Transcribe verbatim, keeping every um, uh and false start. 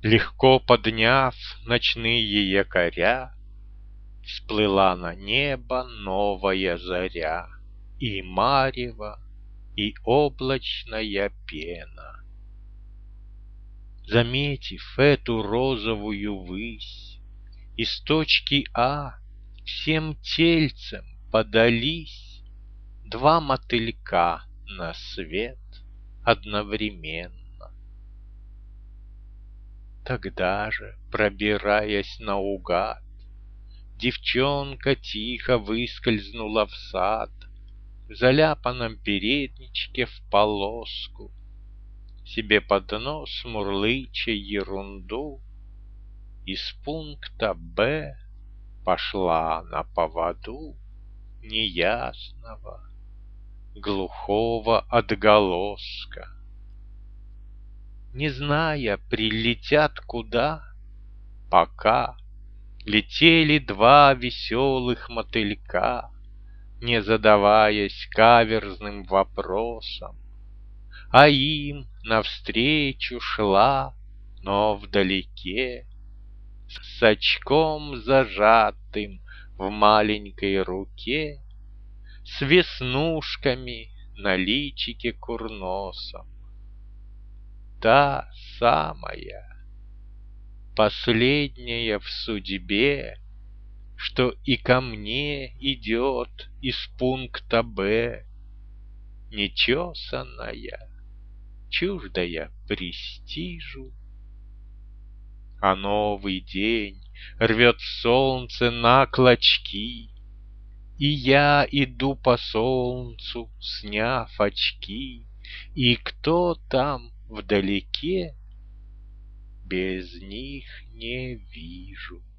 Легко подняв ночные якоря, всплыла на небо новая заря, и марево, и облачная пена. Заметив эту розовую высь, из точки А всем тельцем подались два мотылька на свет одновременно. Тогда же, пробираясь наугад, девчонка тихо выскользнула в сад, в заляпанном передничке в полоску, себе под нос мурлыча ерунду, из пункта Б пошла на поводу неясного, глухого отголоска. Не зная, прилетят куда, пока летели два веселых мотылька, не задаваясь каверзным вопросом, а им навстречу шла, но вдалеке, с очком зажатым в маленькой руке, с веснушками на личике курносом, та самая, последняя в судьбе, что и ко мне идет из пункта Б, нечесанная, чуждая престижу. А новый день рвет солнце на клочки, и я иду по солнцу, сняв очки, и кто там вдалеке, без них не вижу.